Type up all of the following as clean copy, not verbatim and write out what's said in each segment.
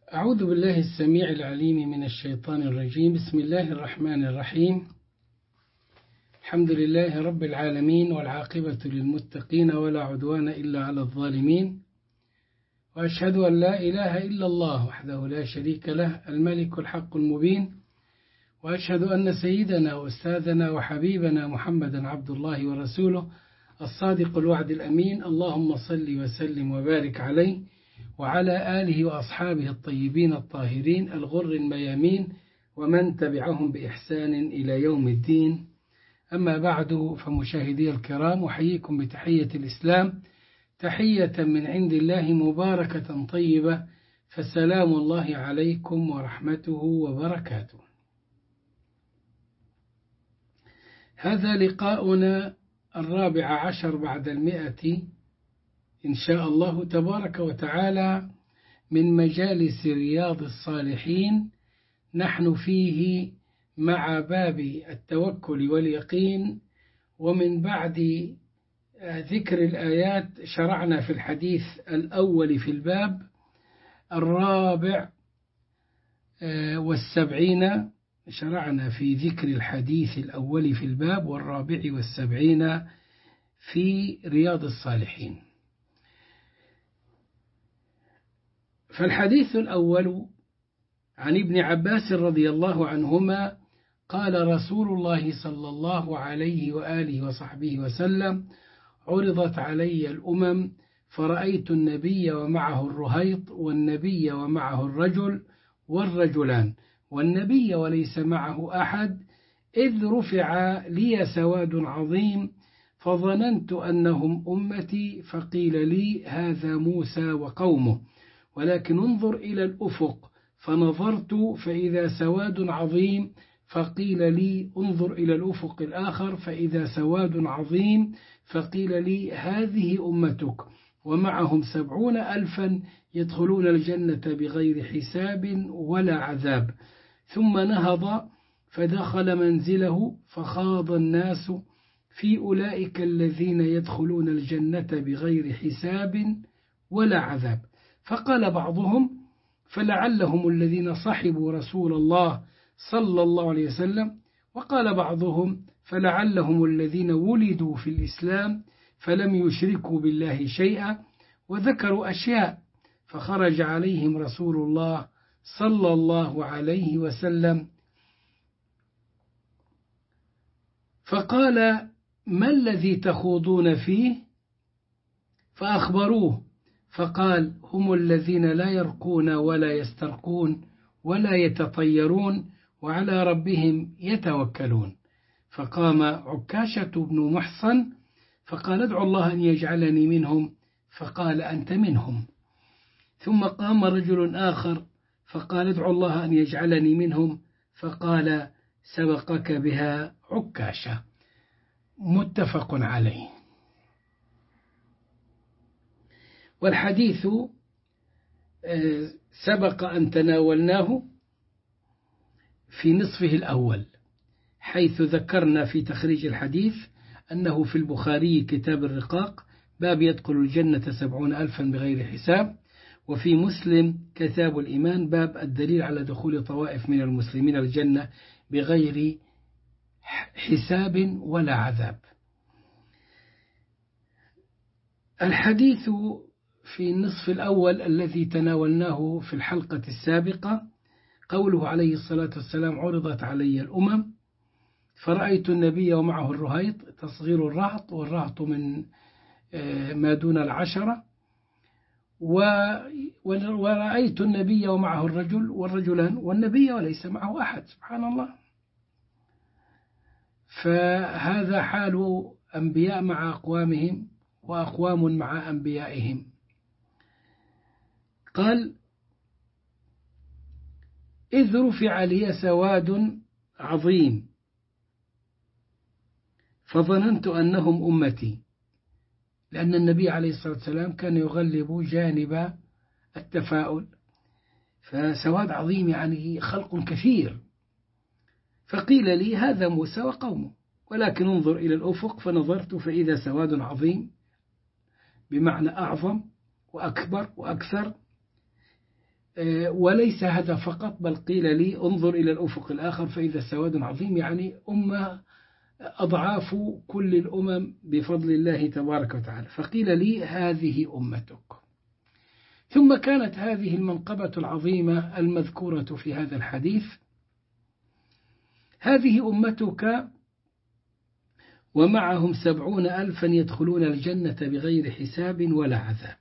أعوذ بالله السميع العليم من الشيطان الرجيم. بسم الله الرحمن الرحيم. الحمد لله رب العالمين، والعاقبة للمتقين، ولا عدوان إلا على الظالمين. وأشهد أن لا إله إلا الله وحده لا شريك له، الملك الحق المبين. وأشهد أن سيدنا وأستاذنا وحبيبنا محمدا عبد الله ورسوله الصادق الوعد الأمين. اللهم صل وسلم وبارك عليه وعلى آله وأصحابه الطيبين الطاهرين الغر الميامين، ومن تبعهم بإحسان إلى يوم الدين. أما بعد، فمشاهدي الكرام، أحييكم بتحية الإسلام، تحية من عند الله مباركة طيبة، فسلام الله عليكم ورحمته وبركاته. هذا لقاؤنا 14 بعد 100 إن شاء الله تبارك وتعالى من مجالس رياض الصالحين. نحن فيه مع باب التوكل واليقين، ومن بعد ذكر الآيات شرعنا في الحديث الأول في الباب 74. شرعنا في ذكر الحديث الأول في الباب 74 في رياض الصالحين. فالحديث الأول عن ابن عباس رضي الله عنهما قال رسول الله صلى الله عليه وآله وصحبه وسلم: عرضت علي الأمم فرأيت النبي ومعه الرهيط، والنبي ومعه الرجل والرجلان، والنبي وليس معه أحد، إذ رفع لي سواد عظيم فظننت أنهم أمتي، فقيل لي هذا موسى وقومه، ولكن انظر إلى الأفق، فنظرت فإذا سواد عظيم، فقيل لي انظر إلى الأفق الآخر فإذا سواد عظيم، فقيل لي هذه أمتك، ومعهم 70,000 يدخلون الجنة بغير حساب ولا عذاب. ثم نهض فدخل منزله، فخاض الناس في أولئك الذين يدخلون الجنة بغير حساب ولا عذاب. فقال بعضهم: فلعلهم الذين صحبوا رسول الله صلى الله عليه وسلم. وقال بعضهم: فلعلهم الذين ولدوا في الإسلام فلم يشركوا بالله شيئا. وذكروا أشياء، فخرج عليهم رسول الله صلى الله عليه وسلم فقال: ما الذي تخوضون فيه؟ فأخبروه، فقال: هم الذين لا يرقون ولا يسترقون ولا يتطيرون وعلى ربهم يتوكلون. فقام عكاشة بن محصن فقال: ادعو الله أن يجعلني منهم، فقال: أنت منهم. ثم قام رجل آخر فقال: ادعو الله أن يجعلني منهم، فقال: سبقك بها عكاشة. متفق عليه. والحديث سبق أن تناولناه في نصفه الأول، حيث ذكرنا في تخريج الحديث أنه في البخاري كتاب الرقاق باب يدخل الجنة 70,000 بغير حساب، وفي مسلم كتاب الإيمان باب الدليل على دخول طوائف من المسلمين الجنة بغير حساب ولا عذاب. الحديث في النصف الأول الذي تناولناه في الحلقة السابقة قوله عليه الصلاة والسلام: عرضت علي الأمم فرأيت النبي ومعه الرهيط، تصغير الرهط، والرهط من ما دون 10، ورأيت النبي ومعه الرجل والرجلان، والنبي وليس معه أحد. سبحان الله. فهذا حال أنبياء مع أقوامهم، وأقوام مع أنبيائهم. قال: إذ رفع لي سواد عظيم فظننت أنهم أمتي، لأن النبي عليه الصلاة والسلام كان يغلب جانب التفاؤل، فسواد عظيم يعني خلق كثير. فقيل لي هذا موسى وقومه، ولكن انظر إلى الأفق، فنظرت فإذا سواد عظيم بمعنى أعظم وأكبر وأكثر. وليس هذا فقط، بل قيل لي انظر إلى الأفق الآخر فإذا سواد عظيم، يعني أمة أضعاف كل الأمم بفضل الله تبارك وتعالى. فقيل لي هذه أمتك. ثم كانت هذه المنقبة العظيمة المذكورة في هذا الحديث: هذه أمتك ومعهم 70,000 يدخلون الجنة بغير حساب ولا عذاب.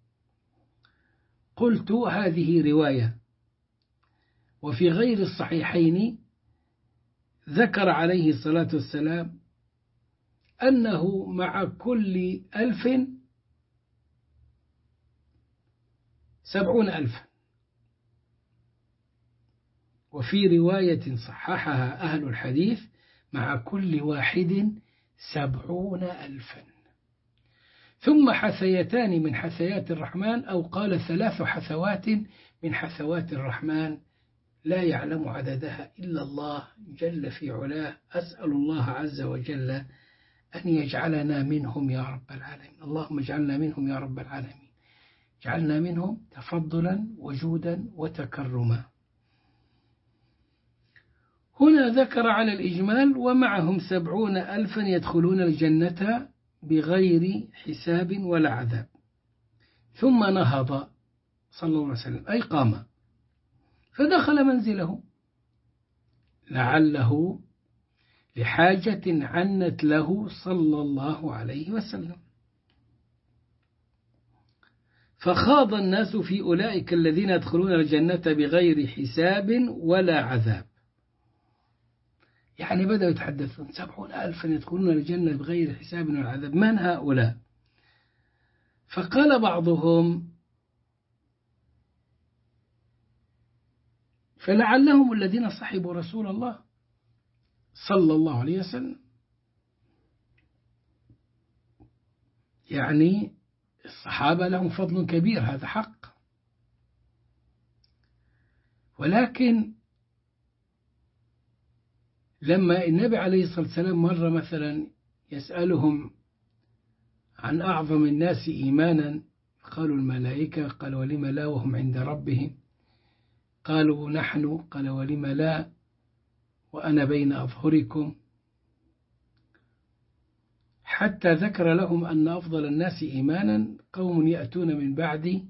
قلت هذه رواية، وفي غير الصحيحين ذكر عليه الصلاة والسلام أنه مع كل 1000 70,000، وفي رواية صححها أهل الحديث مع كل واحد 70,000. ثم حثيتان من حثيات الرحمن، أو قال 3 حثوات من حثوات الرحمن لا يعلم عددها إلا الله جل في علاه. أسأل الله عز وجل أن يجعلنا منهم يا رب العالمين. اللهم اجعلنا منهم يا رب العالمين، جعلنا منهم تفضلا وجودا وتكرما. هنا ذكر على الإجمال: ومعهم 70,000 يدخلون الجنة بغير حساب ولا عذاب. ثم نهض صلى الله عليه وسلم، أي قام، فدخل منزله لعله لحاجة عنت له صلى الله عليه وسلم. فخاض الناس في أولئك الذين يدخلون الجنة بغير حساب ولا عذاب. يعني بدأوا يتحدثون: 70,000 يدخلون الجنة بغير حساب ولا عذاب، من هؤلاء؟ فقال بعضهم: فلعلهم الذين صحبوا رسول الله صلى الله عليه وسلم. يعني الصحابة لهم فضل كبير، هذا حق، ولكن لما النبي عليه الصلاة والسلام مرة مثلا يسألهم عن أعظم الناس إيمانا، قالوا الملائكة، قال ولم لا وهم عند ربهم، قالوا نحن، قال ولم لا وأنا بين أظهركم، حتى ذكر لهم أن أفضل الناس إيمانا قوم يأتون من بعدي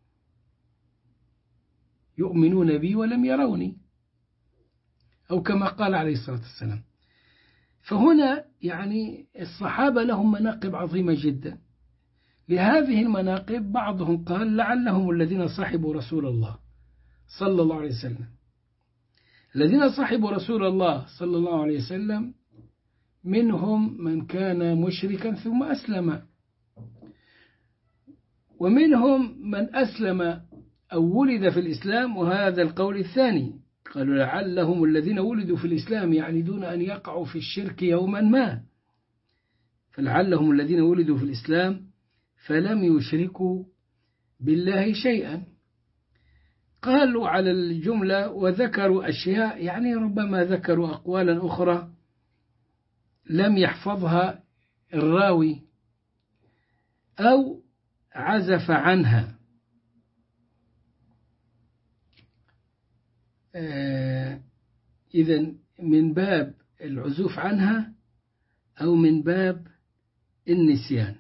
يؤمنون بي ولم يروني، أو كما قال عليه الصلاة والسلام. فهنا يعني الصحابة لهم مناقب عظيمة جدا. لهذه المناقب بعضهم قال لعلهم الذين صحبوا رسول الله صلى الله عليه وسلم. الذين صحبوا رسول الله صلى الله عليه وسلم منهم من كان مشركا ثم أسلم، ومنهم من أسلم أو ولد في الإسلام، وهذا القول الثاني، قالوا لعلهم الذين ولدوا في الإسلام، يعني دون أن يقعوا في الشرك يوما ما، فلعلهم الذين ولدوا في الإسلام فلم يشركوا بالله شيئا. قالوا على الجملة وذكروا أشياء، يعني ربما ذكروا أقوالا أخرى لم يحفظها الراوي أو عزف عنها. إذن من باب العزوف عنها أو من باب النسيان.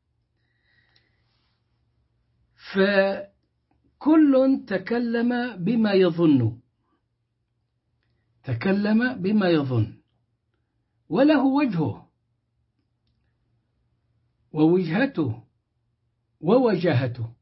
فكل تكلم بما يظن، تكلم بما يظن، وله وجهه ووجهته ووجهته.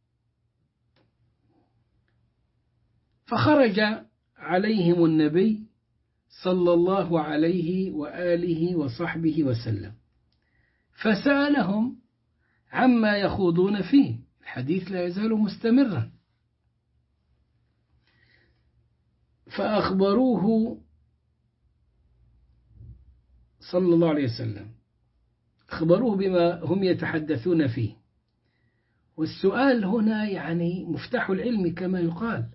فخرج عليهم النبي صلى الله عليه وآله وصحبه وسلم فسألهم عما يخوضون فيه، الحديث لا يزال مستمرا، فأخبروه صلى الله عليه وسلم، أخبروه بما هم يتحدثون فيه. والسؤال هنا يعني مفتاح العلم كما يقال.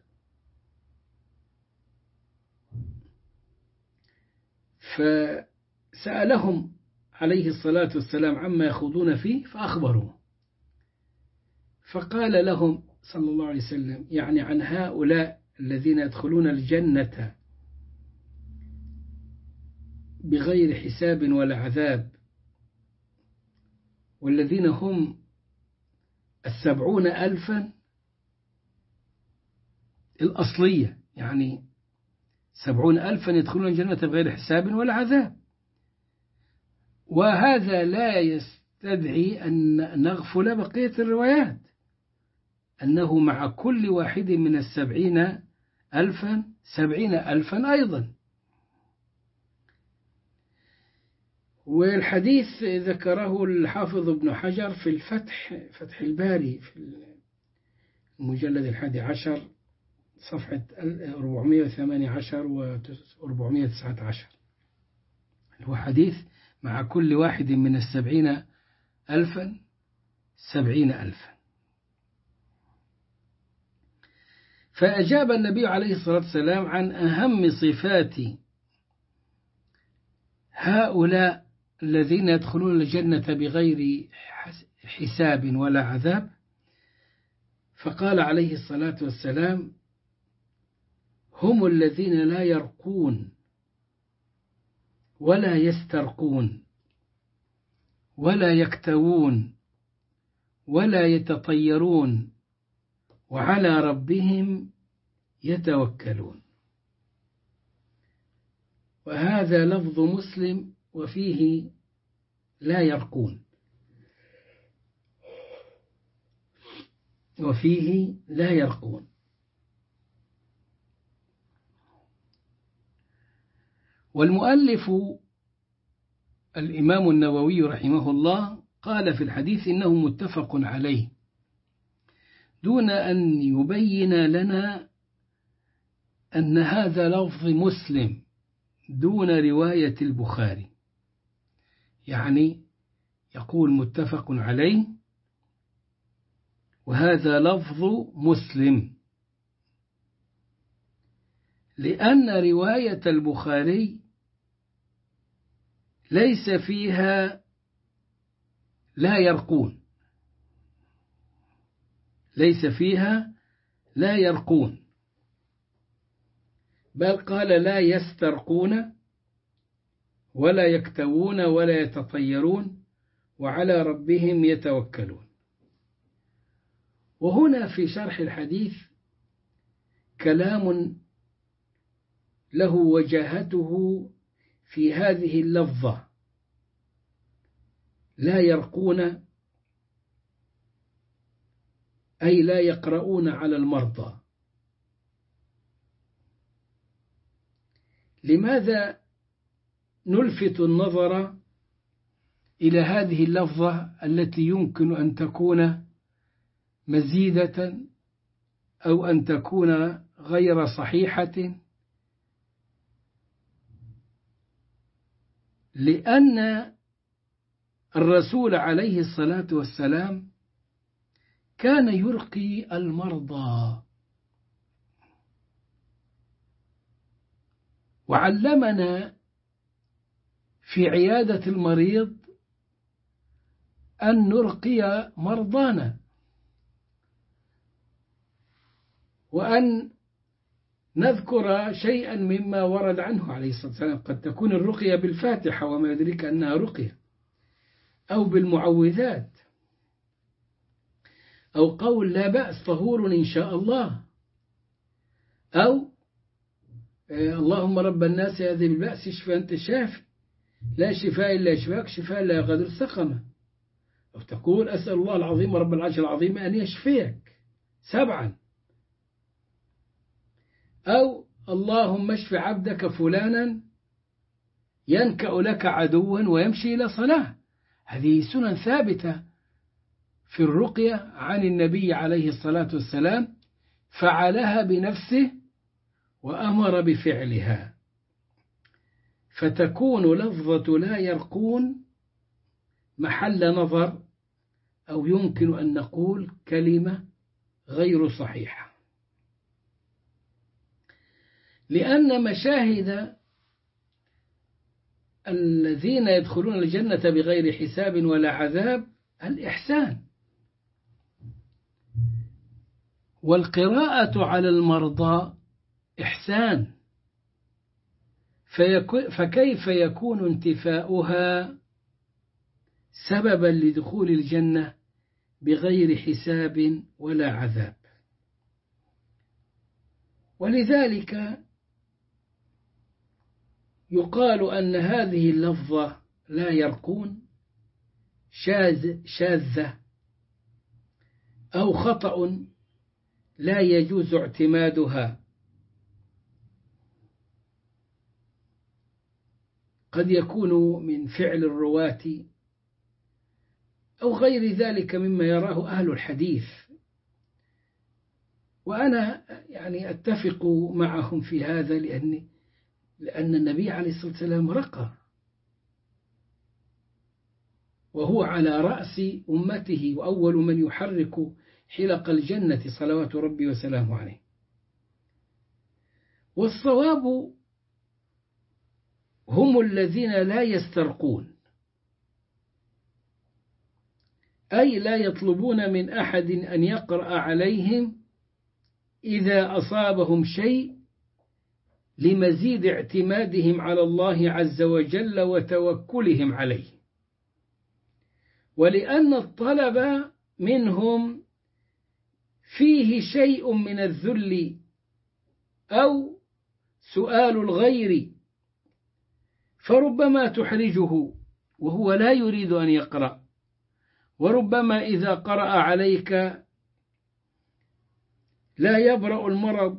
فسألهم عليه الصلاة والسلام عما يخوضون فيه فأخبروه، فقال لهم صلى الله عليه وسلم يعني عن هؤلاء الذين يدخلون الجنة بغير حساب ولا عذاب، والذين هم 70,000 الأصلية، يعني 70,000 يدخلون الجنة بغير حساب ولا عذاب. وهذا لا يستدعي أن نغفل بقية الروايات، أنه مع كل واحد من 70,000 70,000 أيضا. والحديث ذكره الحافظ ابن حجر في فتح الباري في المجلد 11 صفحة 418 و 419، هو حديث مع كل واحد من 70,000 70,000. فأجاب النبي عليه الصلاة والسلام عن أهم صفات هؤلاء الذين يدخلون الجنة بغير حساب ولا عذاب، فقال عليه الصلاة والسلام: هم الذين لا يرقون ولا يسترقون ولا يكتوون ولا يتطيرون وعلى ربهم يتوكلون. وهذا لفظ مسلم وفيه لا يرقون، وفيه لا يرقون. والمؤلف الإمام النووي رحمه الله قال في الحديث إنه متفق عليه، دون أن يبين لنا أن هذا لفظ مسلم دون رواية البخاري، يعني يقول متفق عليه وهذا لفظ مسلم، لأن رواية البخاري ليس فيها لا يرقون، ليس فيها لا يرقون، بل قال لا يسترقون ولا يكتوون ولا يتطيرون وعلى ربهم يتوكلون. وهنا في شرح الحديث كلام له وجاهته في هذه اللفظة، لا يرقون أي لا يقرؤون على المرضى. لماذا نلفت النظر إلى هذه اللفظة التي يمكن أن تكون مزيدة أو أن تكون غير صحيحة؟ لأن الرسول عليه الصلاة والسلام كان يرقي المرضى، وعلمنا في عيادة المريض أن نرقي مرضانا، وأن نذكر شيئا مما ورد عنه عليه الصلاة والسلام. قد تكون الرقية بالفاتحة وما يدريك أنها رقية، أو بالمعوذات، أو قول لا بأس طهور إن شاء الله، أو اللهم رب الناس هذه البأس اشفى أنت الشافي لا شفاء إلا شفاك شفاء لا يغادر سقما، أو تقول أسأل الله العظيم رب العرش العظيم أن يشفيك 7، أو اللهم اشف عبدك فلانا ينكأ لك عدوا ويمشي إلى صلاة. هذه سنن ثابتة في الرقية عن النبي عليه الصلاة والسلام، فعلها بنفسه وأمر بفعلها، فتكون لفظة لا يرقون محل نظر، أو يمكن أن نقول كلمة غير صحيحة، لأن مشاهد الذين يدخلون الجنة بغير حساب ولا عذاب الإحسان، والقراءة على المرضى إحسان، فكيف يكون انتفاؤها سببا لدخول الجنة بغير حساب ولا عذاب؟ ولذلك يقال أن هذه اللفظة لا يرقون شاذة أو خطأ لا يجوز اعتمادها، قد يكون من فعل الرواة أو غير ذلك مما يراه أهل الحديث، وأنا يعني أتفق معهم في هذا، لأن النبي عليه الصلاة والسلام رقى وهو على رأس أمته وأول من يحرك حلق الجنة صلوات ربي وسلامه عليه. والصواب هم الذين لا يسترقون، أي لا يطلبون من أحد أن يقرأ عليهم إذا أصابهم شيء لمزيد اعتمادهم على الله عز وجل وتوكلهم عليه، ولأن الطلب منهم فيه شيء من الذل أو سؤال الغير، فربما تحرجه وهو لا يريد أن يقرأ، وربما إذا قرأ عليك لا يبرأ المرض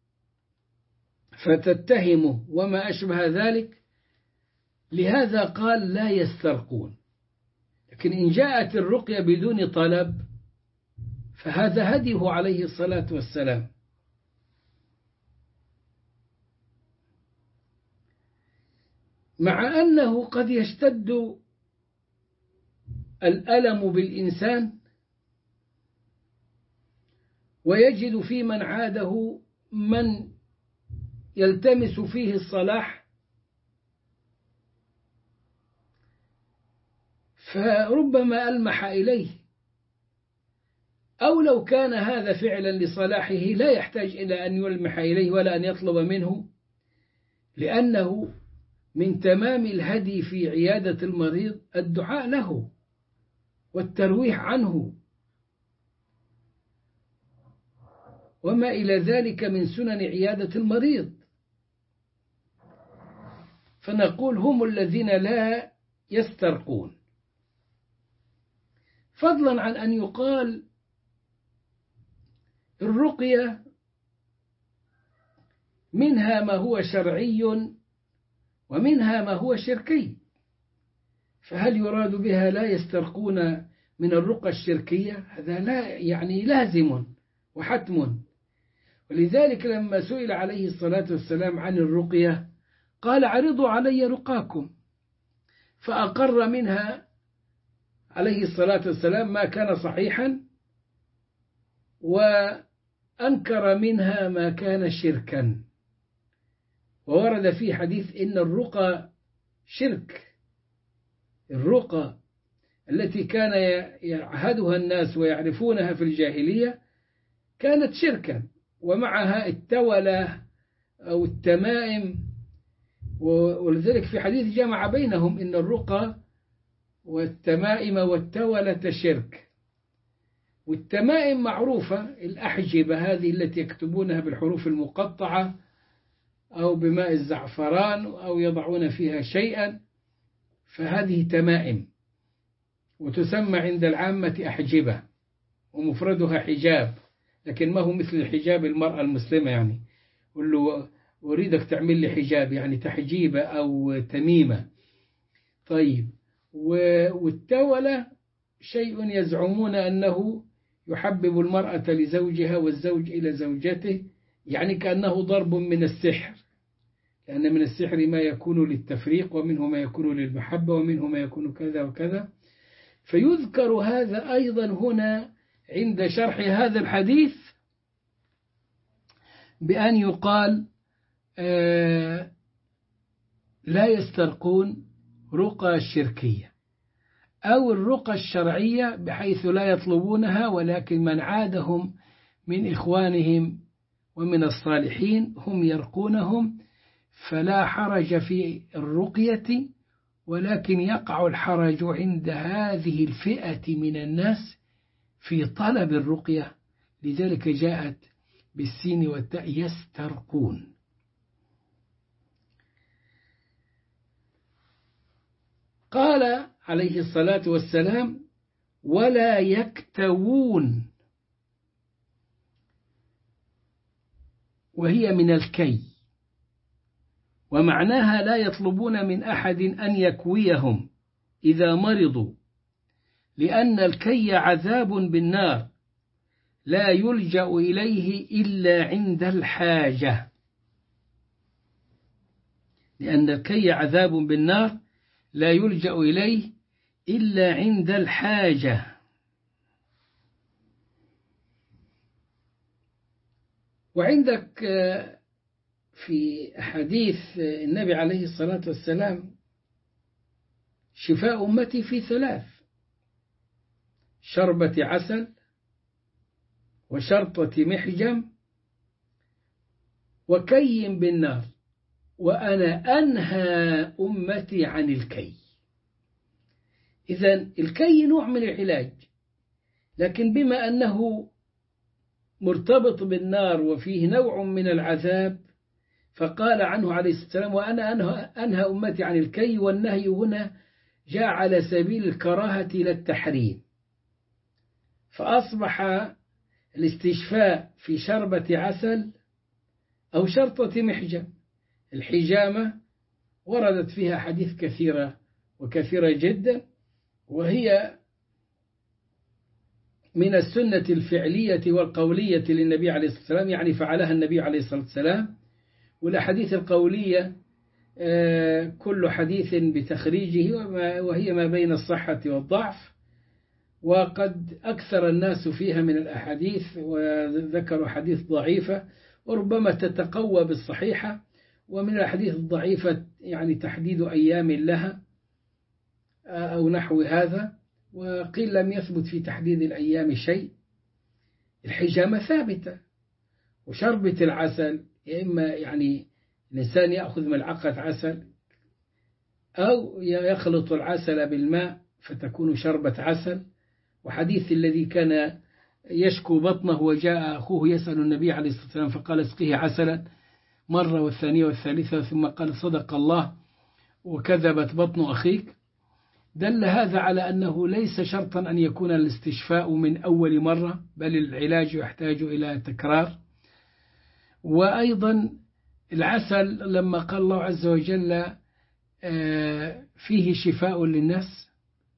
فتتهمه وما أشبه ذلك. لهذا قال لا يسترقون. لكن إن جاءت الرقية بدون طلب فهذا هديه عليه الصلاة والسلام. مع أنه قد يشتد الألم بالإنسان ويجد في من عاده من يلتمس فيه الصلاح، فربما ألمح إليه، أو لو كان هذا فعلا لصلاحه لا يحتاج إلى أن يلمح إليه ولا أن يطلب منه، لأنه من تمام الهدي في عيادة المريض الدعاء له والترويح عنه وما إلى ذلك من سنن عيادة المريض. فنقول هم الذين لا يسترقون، فضلا عن أن يقال الرقية منها ما هو شرعي ومنها ما هو شركي، فهل يراد بها لا يسترقون من الرقى الشركية؟ هذا لا يعني لازم وحتم. ولذلك لما سئل عليه الصلاة والسلام عن الرقية قال عرضوا علي رقاكم، فأقر منها عليه الصلاة والسلام ما كان صحيحا وأنكر منها ما كان شركا. وورد في حديث إن الرقى شرك، الرقى التي كان يعهدها الناس ويعرفونها في الجاهلية كانت شركا، ومعها التولة أو التمائم، ولذلك في حديث جمع بينهم إن الرقى والتمائم والتولة شرك. والتمائم معروفة، الأحجبة هذه التي يكتبونها بالحروف المقطعة أو بماء الزعفران أو يضعون فيها شيئا، فهذه تمائم وتسمى عند العامة أحجبة ومفردها حجاب، لكن ما هو مثل الحجاب المرأة المسلمة، يعني قل له أريدك تعمل لي حجاب يعني تحجيبة أو تميمة. طيب، والتولة شيء يزعمون أنه يحبب المرأة لزوجها والزوج إلى زوجته، يعني كأنه ضرب من السحر، لأن من السحر ما يكون للتفريق ومنه ما يكون للمحبة ومنه ما يكون كذا وكذا. فيذكر هذا أيضا هنا عند شرح هذا الحديث بأن يقال لا يسترقون رقى الشركية أو الرقى الشرعية بحيث لا يطلبونها، ولكن من عادهم من إخوانهم ومن الصالحين هم يرقونهم، فلا حرج في الرقية، ولكن يقع الحرج عند هذه الفئة من الناس في طلب الرقية، لذلك جاءت بالسين والتاء يسترقون. قال عليه الصلاة والسلام: ولا يكتوون، وهي من الكي، ومعناها لا يطلبون من أحد أن يكويهم إذا مرضوا، لأن الكي عذاب بالنار لا يلجأ إليه إلا عند الحاجة. لأن الكي عذاب بالنار لا يلجأ إليه إلا عند الحاجة. وعندك في حديث النبي عليه الصلاة والسلام: شفاء أمتي في 3: شربة عسل، وشرطة محجم، وكي بالنار، وأنا أنهى أمتي عن الكي. إذن الكي نوع من العلاج، لكن بما أنه مرتبط بالنار وفيه نوع من العذاب، فقال عنه عليه الصلاة والسلام: وأنا أنهى أمتي عن الكي. والنهي هنا جاء على سبيل الكراهة لا التحريم، فأصبح الاستشفاء في شربة عسل أو شرطة محجم. الحجامة وردت فيها حديث كثيرة جدا، وهي من السنة الفعلية والقولية للنبي عليه الصلاة والسلام، يعني فعلها النبي عليه الصلاة والسلام. والأحاديث القولية كل حديث بتخريجه، وهي ما بين الصحة والضعف، وقد أكثر الناس فيها من الأحاديث وذكروا حديث ضعيفة وربما تتقوى بالصحيحة، ومن الأحاديث الضعيفة يعني تحديد أيام لها أو نحو هذا، وقيل لم يثبت في تحديد الأيام شيء. الحجامة ثابتة، وشربة العسل يا إما يعني الإنسان يأخذ ملعقة عسل أو يخلط العسل بالماء فتكون شربة عسل. وحديث الذي كان يشكو بطنه وجاء أخوه يسأل النبي عليه الصلاة والسلام فقال: اسقيه عسلا، مرة والثانية والثالثة، ثم قال: صدق الله وكذبت بطن أخيك. دل هذا على أنه ليس شرطا أن يكون الاستشفاء من أول مرة، بل العلاج يحتاج إلى تكرار. وأيضا العسل لما قال الله عز وجل فيه شفاء للناس،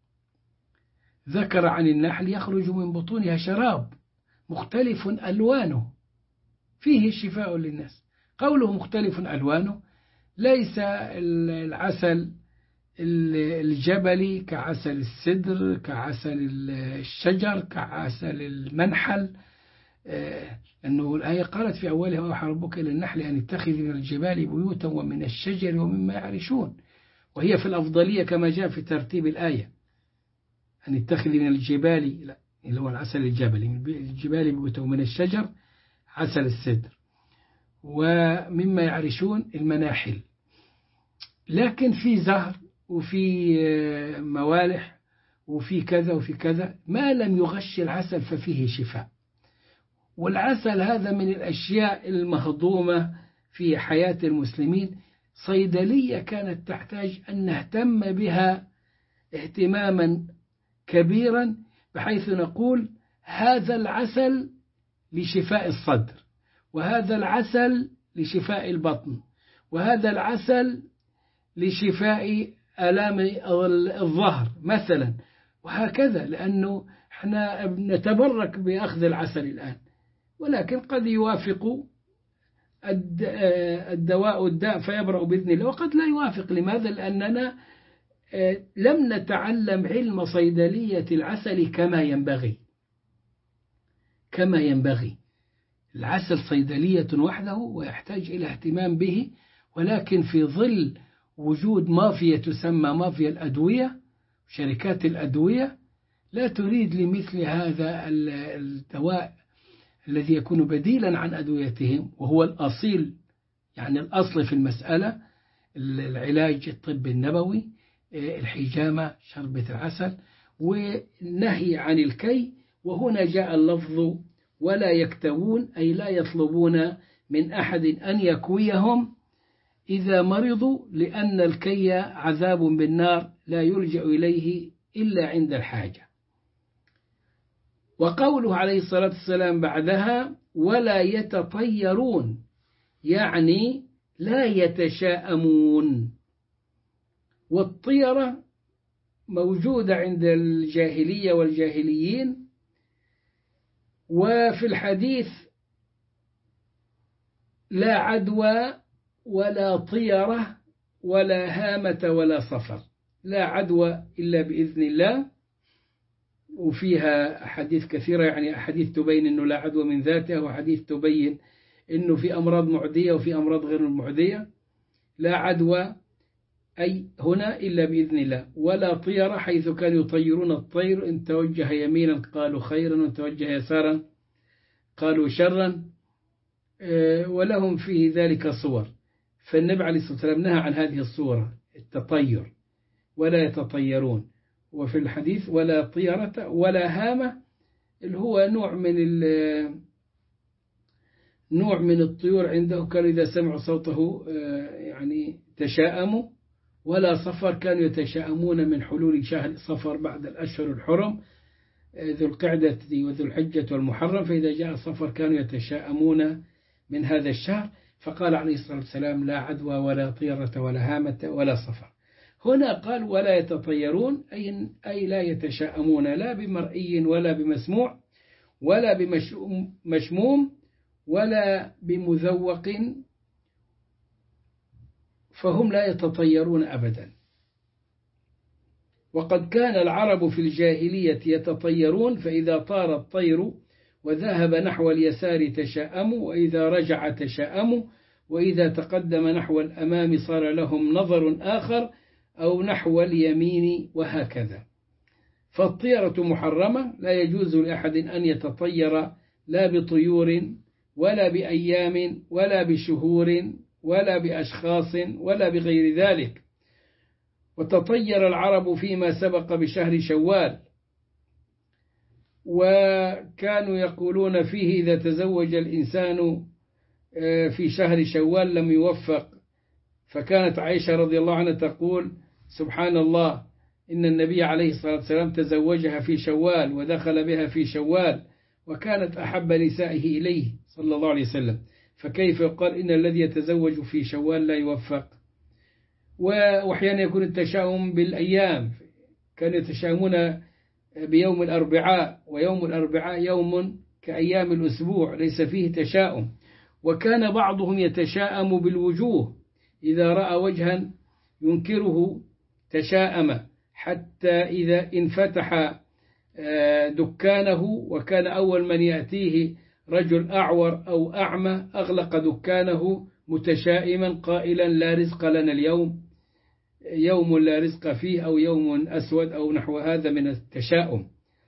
ذكر عن النحل: يخرج من بطونها شراب مختلف ألوانه فيه شفاء للناس. قوله مختلف ألوانه ليس العسل الجبلي كعسل السدر، كعسل الشجر، كعسل المنحل، أنه الآية قالت في أولها: وأوحى ربك إلى النحل أن اتخذ من الجبال بيوتا ومن الشجر ومما يعرشون، وهي في الأفضلية كما جاء في ترتيب الآية: أن اتخذ من الجبال، لا اللي هو العسل الجبلي، من الجبال بيوتا ومن الشجر عسل السدر، ومما يعرشون المناحل. لكن في زهر وفي موالح وفي كذا وفي كذا، ما لم يغش العسل ففيه شفاء. والعسل هذا من الأشياء المهضومة في حياة المسلمين. صيدلية كانت تحتاج أن نهتم بها اهتماما كبيرا، بحيث نقول: هذا العسل لشفاء الصدر، وهذا العسل لشفاء البطن، وهذا العسل لشفاء آلام الظهر مثلا، وهكذا، لأنه احنا نتبرك بأخذ العسل الآن، ولكن قد يوافق الدواء الداء فيبرأ بإذن الله، وقد لا يوافق. لماذا؟ لأننا لم نتعلم علم صيدلية العسل كما ينبغي. العسل صيدلية وحده ويحتاج إلى اهتمام به، ولكن في ظل وجود مافيا تسمى مافيا الأدوية، شركات الأدوية لا تريد لمثل هذا الدواء الذي يكون بديلا عن أدويتهم، وهو الأصيل يعني الأصل في المسألة، العلاج الطبي النبوي، الحجامة، شربة العسل، والنهي عن الكي. وهنا جاء اللفظ ولا يكتوون، أي لا يطلبون من أحد أن يكويهم إذا مرضوا، لأن الكي عذاب بالنار لا يلجأ إليه إلا عند الحاجة. وقوله عليه الصلاة والسلام بعدها ولا يتطيرون، يعني لا يتشاءمون. والطيرة موجودة عند الجاهلية والجاهليين. وفي الحديث لا عدوى ولا طيرة ولا هامة ولا صفر، لا عدوى إلا بإذن الله. وفيها أحاديث كثيرة، يعني أحاديث تبين أنه لا عدوى من ذاته، وحديث تبين أنه في أمراض معدية وفي أمراض غير المعدية. لا عدوى أي هنا إلا بإذن الله، ولا طيرة حيث كانوا يطيرون الطير، إن توجه يمينا قالوا خيرا وإن توجه يسارا قالوا شرا، ولهم فيه ذلك صور. فالنبي عليه الصلاة والسلام نهى عن هذه الصورة، التطير، ولا يتطيرون. وفي الحديث ولا طيرة ولا هامة، اللي هو نوع من الطيور عنده كانوا إذا سمعوا صوته يعني تشاءموا. ولا صفر، كانوا يتشاءمون من حلول شهر صفر بعد الأشهر الحرم، ذو القعدة وذو الحجة والمحرم، فإذا جاء صفر كانوا يتشاءمون من هذا الشهر. فقال عليه الصلاة والسلام لا عدوى ولا طيرة ولا هامة ولا صفر. هنا قال ولا يتطيرون، أي لا يتشاءمون، لا بمرئي ولا بمسموع ولا بمشموم ولا بمذوق، فهم لا يتطيرون أبدا. وقد كان العرب في الجاهلية يتطيرون، فإذا طار الطير وذهب نحو اليسار تشاءموا، وإذا رجع تشاءموا، وإذا تقدم نحو الأمام صار لهم نظر آخر، أو نحو اليمين، وهكذا. فالطيرة محرمة، لا يجوز لأحد أن يتطير لا بطيور ولا بأيام ولا بشهور ولا بأشخاص ولا بغير ذلك. وتطير العرب فيما سبق بشهر شوال، وكانوا يقولون فيه إذا تزوج الإنسان في شهر شوال لم يوفق. فكانت عائشة رضي الله عنها تقول سبحان الله، إن النبي عليه الصلاة والسلام تزوجها في شوال ودخل بها في شوال، وكانت أحب نسائه إليه صلى الله عليه وسلم، فكيف يقال إن الذي يتزوج في شوال لا يوفق؟ وأحيانا يكون التشاؤم بالأيام، كانوا يتشاؤمون بيوم الأربعاء، ويوم الأربعاء يوم كأيام الأسبوع ليس فيه تشاؤم. وكان بعضهم يتشاءم بالوجوه، إذا رأى وجها ينكره تشاءم، حتى إذا انفتح دكانه وكان أول من يأتيه رجل أعور أو أعمى أغلق دكانه متشائما قائلا لا رزق لنا اليوم، يوم لا رزق فيه، أو يوم أسود أو نحو هذا من التشاؤم.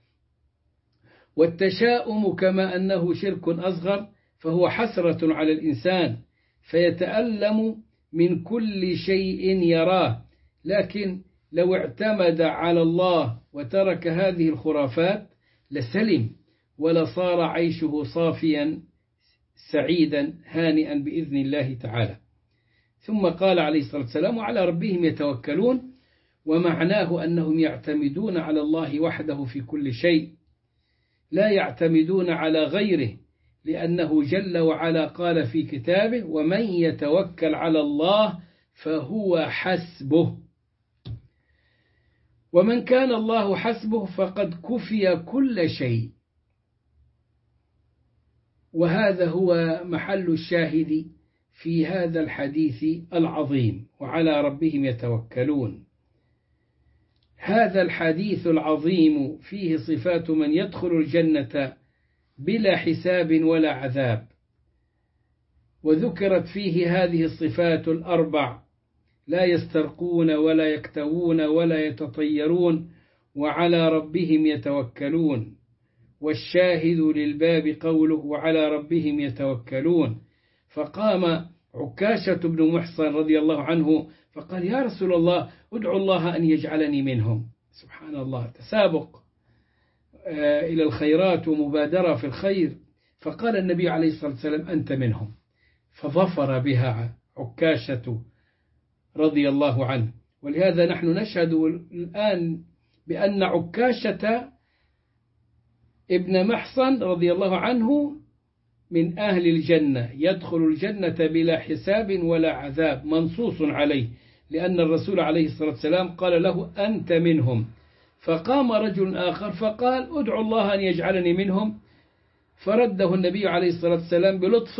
والتشاؤم كما أنه شرك أصغر فهو حسرة على الإنسان، فيتألم من كل شيء يراه. لكن لو اعتمد على الله وترك هذه الخرافات لسلم، ولصار عيشه صافيا سعيدا هانئا بإذن الله تعالى. ثم قال عليه الصلاة والسلام وعلى ربهم يتوكلون، ومعناه أنهم يعتمدون على الله وحده في كل شيء، لا يعتمدون على غيره، لأنه جل وعلا قال في كتابه ومن يتوكل على الله فهو حسبه. ومن كان الله حسبه فقد كفي كل شيء. وهذا هو محل الشاهد في هذا الحديث العظيم، وعلى ربهم يتوكلون. هذا الحديث العظيم فيه صفات من يدخل الجنة بلا حساب ولا عذاب، وذكرت فيه هذه الصفات الأربع: لا يسترقون ولا يكتوون ولا يتطيرون وعلى ربهم يتوكلون. والشاهد للباب قوله وعلى ربهم يتوكلون. فقام عكاشة بن محصن رضي الله عنه فقال يا رسول الله ادعو الله أن يجعلني منهم. سبحان الله، تسابق إلى الخيرات ومبادرة في الخير. فقال النبي عليه الصلاة والسلام أنت منهم، فظفر بها عكاشة رضي الله عنه. ولهذا نحن نشهد الآن بأن عكاشة ابن محصن رضي الله عنه من أهل الجنة، يدخل الجنة بلا حساب ولا عذاب، منصوص عليه، لأن الرسول عليه الصلاة والسلام قال له أنت منهم. فقام رجل آخر فقال ادعو الله أن يجعلني منهم، فرده النبي عليه الصلاة والسلام بلطف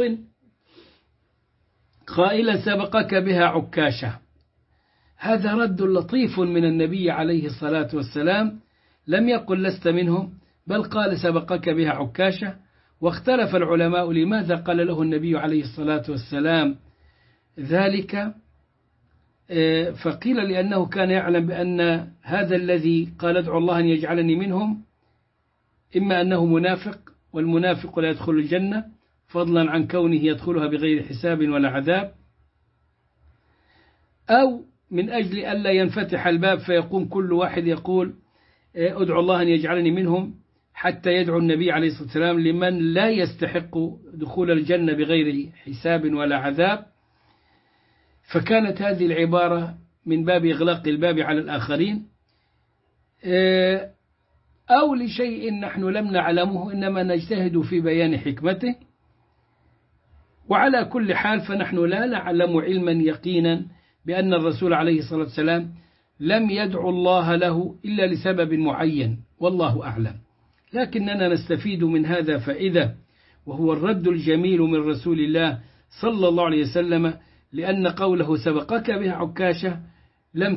قائلا سبقك بها عكاشة. هذا رد لطيف من النبي عليه الصلاة والسلام، لم يقل لست منهم، بل قال سبقك بها عكاشة. واختلف العلماء لماذا قال له النبي عليه الصلاة والسلام ذلك، فقيل لأنه كان يعلم بأن هذا الذي قال ادعو الله أن يجعلني منهم إما أنه منافق، والمنافق لا يدخل الجنة فضلا عن كونه يدخلها بغير حساب ولا عذاب، أو من أجل ألا ينفتح الباب فيقوم كل واحد يقول ادعو الله أن يجعلني منهم، حتى يدعو النبي عليه الصلاة والسلام لمن لا يستحق دخول الجنة بغير حساب ولا عذاب. فكانت هذه العبارة من باب إغلاق الباب على الآخرين، أو لشيء نحن لم نعلمه إنما نجتهد في بيان حكمته. وعلى كل حال فنحن لا نعلم علما يقينا بأن الرسول عليه الصلاة والسلام لم يدعو الله له إلا لسبب معين، والله أعلم. لكننا نستفيد من هذا فائدة، وهو الرد الجميل من رسول الله صلى الله عليه وسلم، لأن قوله سبقك بها عكاشة لم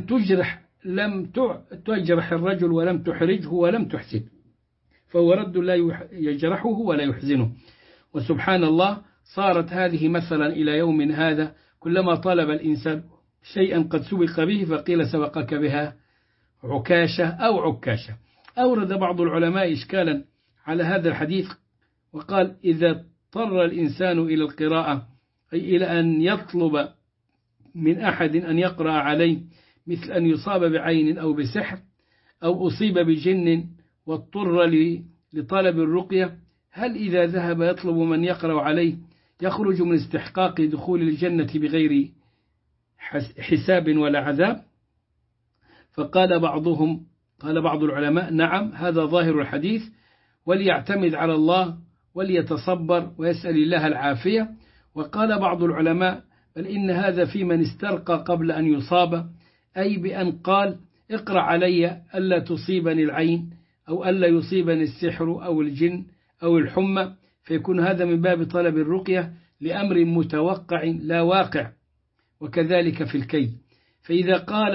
تجرح الرجل ولم تحرجه ولم تحسب، فهو رد لا يجرحه ولا يحزنه. وسبحان الله، صارت هذه مثلا إلى يوم هذا، كلما طلب الإنسان شيئا قد سبق به فقيل سبقك بها عكاشة أو عكاشة. أورد بعض العلماء إشكالا على هذا الحديث وقال إذا اضطر الإنسان إلى القراءة، أي إلى أن يطلب من أحد أن يقرأ عليه، مثل أن يصاب بعين أو بسحر أو أصيب بجن واضطر لطلب الرقية، هل إذا ذهب يطلب من يقرأ عليه يخرج من استحقاق دخول الجنة بغير حساب ولا عذاب؟ فقال بعض العلماء نعم، هذا ظاهر الحديث، وليعتمد على الله وليتصبر ويسأل الله العافية. وقال بعض العلماء بل إن هذا في من استرقى قبل أن يصاب، أي بأن قال اقرأ علي ألا تصيبني العين أو ألا يصيبني السحر أو الجن أو الحمى، فيكون هذا من باب طلب الرقية لأمر متوقع لا واقع. وكذلك في الكيد. فإذا قال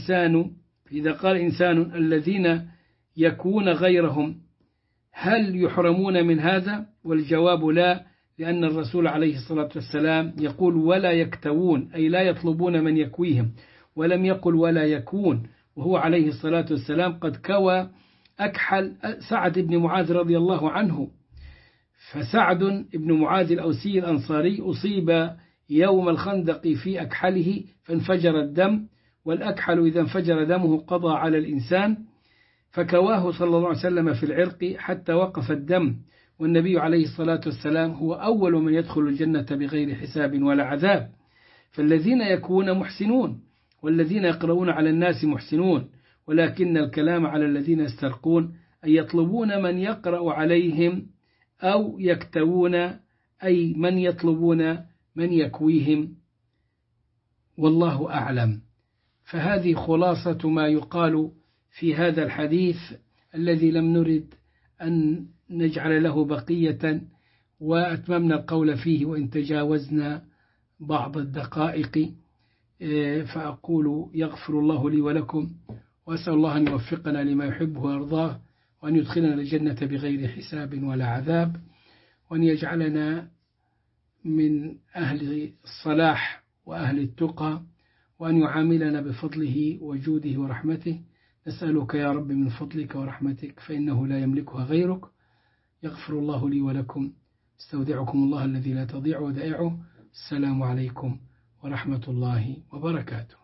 إنسان الذين يكون غيرهم هل يحرمون من هذا؟ والجواب لا، لأن الرسول عليه الصلاة والسلام يقول ولا يكتوون، أي لا يطلبون من يكويهم، ولم يقل ولا يكون، وهو عليه الصلاة والسلام قد كوى أكحل سعد بن معاذ رضي الله عنه. فسعد بن معاذ الأوسي الأنصاري أصيب يوم الخندق في أكحله فانفجر الدم، والأكحل إذا انفجر دمه قضى على الإنسان، فكواه صلى الله عليه وسلم في العرق حتى وقف الدم. والنبي عليه الصلاة والسلام هو أول من يدخل الجنة بغير حساب ولا عذاب. فالذين يكون محسنون، والذين يقرؤون على الناس محسنون، ولكن الكلام على الذين يسترقون أي يطلبون من يقرأ عليهم أو يكتوون، أي من يطلبون من يكويهم، والله أعلم. فهذه خلاصة ما يقال في هذا الحديث الذي لم نرد أن نجعل له بقية، وأتممنا القول فيه وإن تجاوزنا بعض الدقائق. فأقول يغفر الله لي ولكم، وأسأل الله أن يوفقنا لما يحبه ويرضاه، وأن يدخلنا الجنة بغير حساب ولا عذاب، وأن يجعلنا من أهل الصلاح وأهل التقى، وأن يعاملنا بفضله وجوده ورحمته. نسألك يا رب من فضلك ورحمتك، فإنه لا يملكها غيرك، يغفر الله لي ولكم. استودعكم الله الذي لا تضيع ودائعه. السلام عليكم ورحمة الله وبركاته.